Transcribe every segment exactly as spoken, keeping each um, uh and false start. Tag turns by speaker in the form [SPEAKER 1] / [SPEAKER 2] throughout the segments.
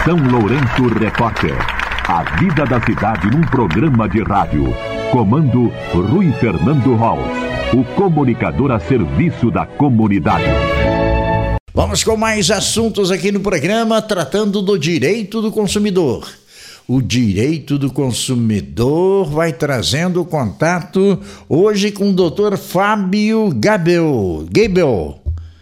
[SPEAKER 1] São Lourenço Repórter. A vida da cidade num programa de rádio. Comando Rui Fernando Holz, o comunicador a serviço da comunidade.
[SPEAKER 2] Vamos com mais assuntos aqui no programa, tratando do direito do consumidor. O direito do consumidor vai trazendo contato hoje com o doutor Fábio Gabel. Gabel.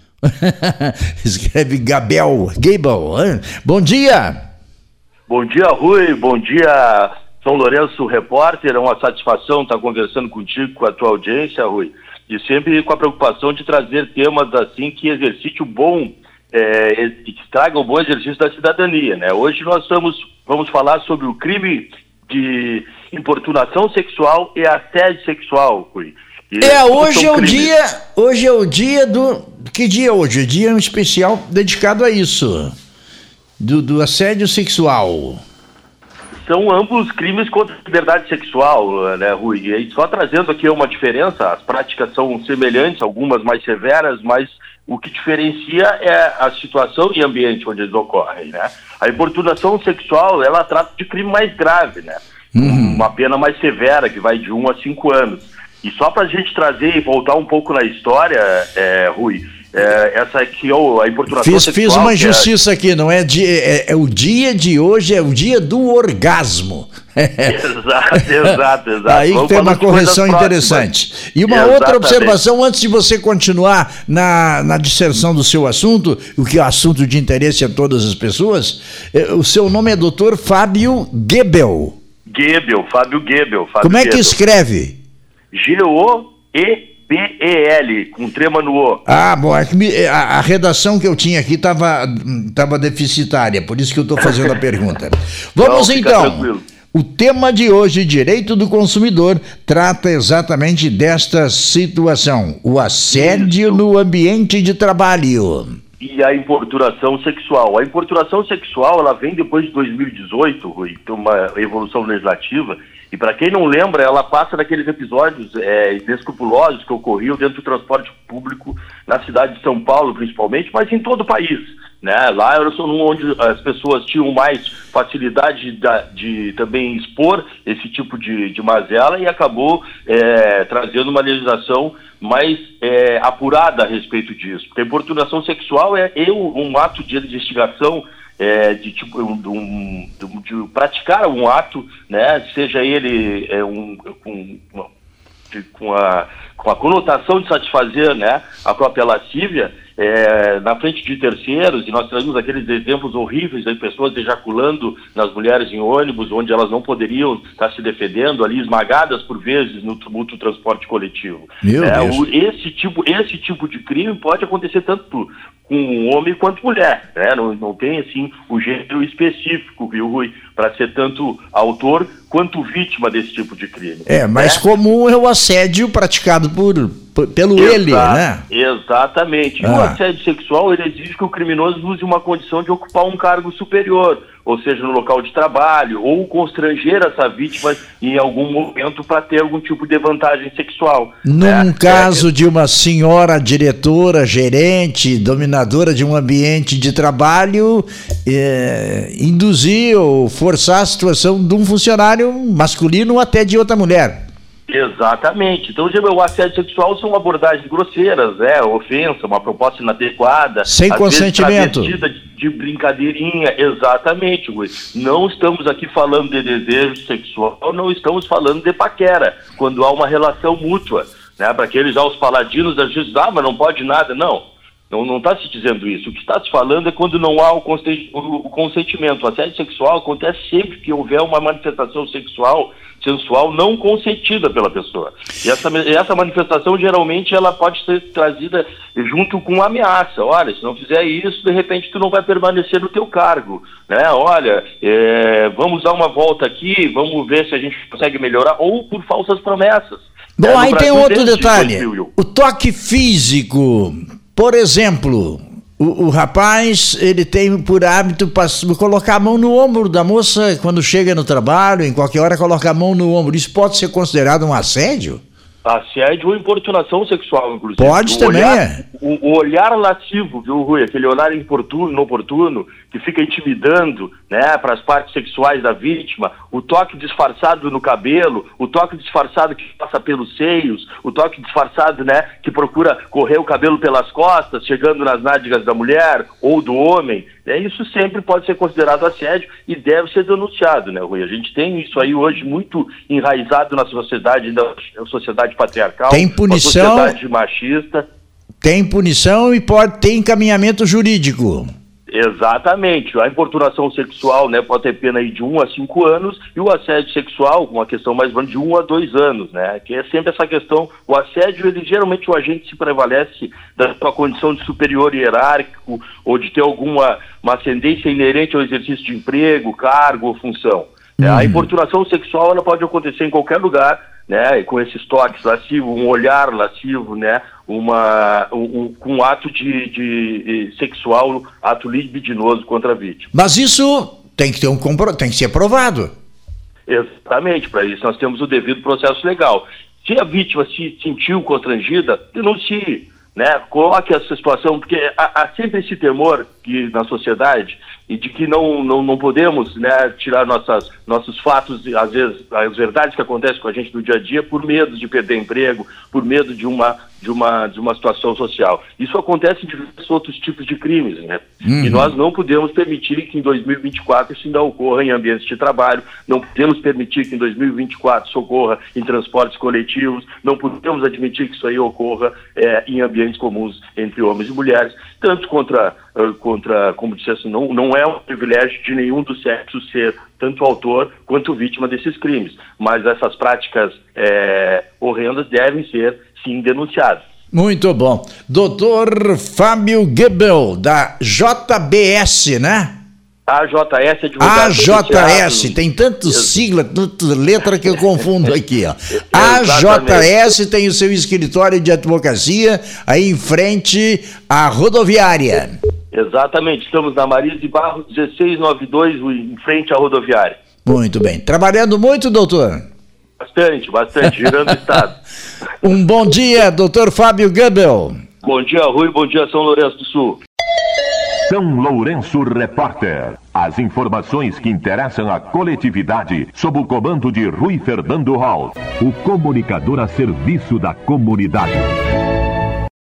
[SPEAKER 2] Escreve Gabel. Gabel. Hein? Bom dia.
[SPEAKER 3] Bom dia, Rui. Bom dia, São Lourenço Repórter. É uma satisfação estar conversando contigo, com a tua audiência, Rui. E sempre com a preocupação de trazer temas assim que exercite o bom, é, que traga o bom exercício da cidadania, né? Hoje nós estamos, vamos falar sobre o crime de importunação sexual e assédio sexual, Rui. E
[SPEAKER 2] é, hoje é o crimes. dia, hoje é o dia do, que dia é hoje? Dia um especial dedicado a isso, do, do assédio sexual.
[SPEAKER 3] São ambos crimes contra a liberdade sexual, né, Rui? E aí, só trazendo aqui uma diferença, as práticas são semelhantes, algumas mais severas, mas o que diferencia é a situação e ambiente onde eles ocorrem, né? A importunação sexual, ela trata de crime mais grave, né? Uhum. Uma pena mais severa, que vai de um a cinco anos. E só para a gente trazer e voltar um pouco na história, é, Rui, é, essa aqui, oh, a importunação
[SPEAKER 2] fiz,
[SPEAKER 3] sexual...
[SPEAKER 2] Fiz uma injustiça é... aqui, não é, de, é, é o dia de hoje, é o dia do orgasmo.
[SPEAKER 3] Exato, exato, exato.
[SPEAKER 2] Aí Vamos tem uma correção interessante. E uma Exatamente. outra observação, antes de você continuar na, na disserção do seu assunto, o que é assunto de interesse a todas as pessoas, é, o seu nome é doutor Fábio Gabel.
[SPEAKER 3] Gabel, Fábio Gabel. Fábio
[SPEAKER 2] Como é
[SPEAKER 3] Gabel.
[SPEAKER 2] que escreve?
[SPEAKER 3] G O E B E L, com trema no O.
[SPEAKER 2] Ah, bom, é que a, a redação que eu tinha aqui estava tava deficitária, por isso que eu estou fazendo a pergunta. Vamos Não, então. Tranquilo. O tema de hoje, direito do consumidor, trata exatamente desta situação, o assédio Isso. no ambiente de trabalho.
[SPEAKER 3] E a importunação sexual. A importunação sexual, ela vem depois de dois mil e dezoito, Rui, tem uma evolução legislativa, e para quem não lembra, ela passa daqueles episódios é, inescrupulosos que ocorriam dentro do transporte público na cidade de São Paulo, principalmente, mas em todo o país, né? Lá era onde as pessoas tinham mais facilidade de, de também expor esse tipo de, de mazela, e acabou é, trazendo uma legislação mais é, apurada a respeito disso. Porque a importunação sexual é um ato de investigação, É, de, tipo, um, de, de praticar um ato, né, seja ele é, um, com, de, com, a, com a conotação de satisfazer, né, a própria lascívia, é, na frente de terceiros, e nós temos aqueles exemplos horríveis de pessoas ejaculando nas mulheres em ônibus, onde elas não poderiam estar se defendendo, ali esmagadas por vezes no tumulto do transporte coletivo.
[SPEAKER 2] Meu
[SPEAKER 3] é,
[SPEAKER 2] Deus.
[SPEAKER 3] O, esse, tipo, esse tipo de crime pode acontecer tanto por, com homem quanto mulher, né? Não, não tem assim o gênero específico, viu, Rui, para ser tanto autor quanto vítima desse tipo de crime.
[SPEAKER 2] É, mais
[SPEAKER 3] né?
[SPEAKER 2] comum é o assédio praticado por, por pelo Exa- ele, né?
[SPEAKER 3] Exatamente. Ah. O assédio sexual, ele exige que o criminoso use uma condição de ocupar um cargo superior, ou seja, no local de trabalho, ou constranger essa vítima em algum momento para ter algum tipo de vantagem sexual.
[SPEAKER 2] Num
[SPEAKER 3] né?
[SPEAKER 2] caso
[SPEAKER 3] é,
[SPEAKER 2] de uma senhora diretora, gerente, dominadora de um ambiente de trabalho, é, induzir ou forçar a situação de um funcionário masculino ou até de outra mulher.
[SPEAKER 3] Exatamente. Então, o assédio sexual são abordagens grosseiras, né? Ofensa, uma proposta inadequada.
[SPEAKER 2] Sem
[SPEAKER 3] às
[SPEAKER 2] consentimento.
[SPEAKER 3] Vezes, travestida de brincadeirinha. Exatamente, Rui. Não estamos aqui falando de desejo sexual, não estamos falando de paquera, quando há uma relação mútua, né? Para aqueles já os paladinos da justiça, ah, mas não pode nada, não. Não está se dizendo isso. O que está se falando é quando não há o consentimento. O assédio sexual acontece sempre que houver uma manifestação sexual, sensual, não consentida pela pessoa. E essa, essa manifestação, geralmente, ela pode ser trazida junto com ameaça. Olha, se não fizer isso, de repente, tu não vai permanecer no teu cargo. Né? Olha, é, vamos dar uma volta aqui, vamos ver se a gente consegue melhorar, ou por falsas promessas.
[SPEAKER 2] Bom,
[SPEAKER 3] é,
[SPEAKER 2] aí tem outro detalhe.
[SPEAKER 3] Perfil.
[SPEAKER 2] O toque físico... Por exemplo, o, o rapaz, ele tem por hábito pass- colocar a mão no ombro da moça quando chega no trabalho, em qualquer hora coloca a mão no ombro. Isso pode ser considerado um assédio?
[SPEAKER 3] Assédio ou importunação sexual, inclusive.
[SPEAKER 2] Pode
[SPEAKER 3] o
[SPEAKER 2] também,
[SPEAKER 3] olhar,
[SPEAKER 2] é.
[SPEAKER 3] O, o olhar lascivo, viu, Rui? Aquele olhar importuno, inoportuno, que fica intimidando, né, para as partes sexuais da vítima, o toque disfarçado no cabelo, o toque disfarçado que passa pelos seios, o toque disfarçado, né, que procura correr o cabelo pelas costas, chegando nas nádegas da mulher ou do homem, né, isso sempre pode ser considerado assédio e deve ser denunciado, né, Rui? A gente tem isso aí hoje muito enraizado na sociedade, na sociedade patriarcal,
[SPEAKER 2] tem punição,
[SPEAKER 3] na sociedade machista.
[SPEAKER 2] Tem punição e pode ter encaminhamento jurídico.
[SPEAKER 3] Exatamente. A importunação sexual, né, pode ter pena aí de um a cinco anos e o assédio sexual, uma questão mais ou menos de um a dois anos, né? Que é sempre essa questão, o assédio, ele geralmente o agente se prevalece da sua condição de superior hierárquico ou de ter alguma uma ascendência inerente ao exercício de emprego, cargo ou função. Uhum. A importunação sexual, ela pode acontecer em qualquer lugar, né, e com esses toques lascivos, um olhar lascivo, né, uma, um, um, um ato de, de, de sexual, ato libidinoso contra a vítima.
[SPEAKER 2] Mas isso tem que ter um compro... tem que ser provado.
[SPEAKER 3] Exatamente, para isso nós temos o devido processo legal. Se a vítima se sentiu constrangida, denuncie, né, coloque essa situação, porque há, há sempre esse temor que na sociedade e de que não, não, não podemos, né, tirar nossas, nossos fatos, às vezes, as verdades que acontecem com a gente no dia a dia por medo de perder emprego, por medo de uma, de uma, de uma situação social. Isso acontece em diversos outros tipos de crimes, né? Uhum. E nós não podemos permitir que em dois mil e vinte e quatro isso ainda ocorra em ambientes de trabalho, não podemos permitir que em dois mil e vinte e quatro isso ocorra em transportes coletivos, não podemos admitir que isso aí ocorra é, em ambientes comuns entre homens e mulheres, tanto contra, contra como disse assim, não, não é um privilégio de nenhum dos sexos ser tanto autor quanto vítima desses crimes, mas essas práticas é, horrendas devem ser, sim, denunciadas.
[SPEAKER 2] Muito bom. doutor Fábio Goebbels, da J B S, né?
[SPEAKER 3] A J S, advogado
[SPEAKER 2] A J S, tem tanto sigla, tanta letra que eu confundo aqui, ó. A J S tem o seu escritório de advocacia aí em frente à rodoviária.
[SPEAKER 3] Exatamente, estamos na Maria de Barros dezesseis noventa e dois, em frente à rodoviária.
[SPEAKER 2] Muito bem. Trabalhando muito, doutor?
[SPEAKER 3] Bastante, bastante, girando o estado.
[SPEAKER 2] Um bom dia, doutor Fábio Goebbels.
[SPEAKER 3] Bom dia, Rui, bom dia, São Lourenço do Sul.
[SPEAKER 1] São Lourenço Repórter. As informações que interessam a coletividade sob o comando de Rui Fernando Hall, o comunicador a serviço da comunidade.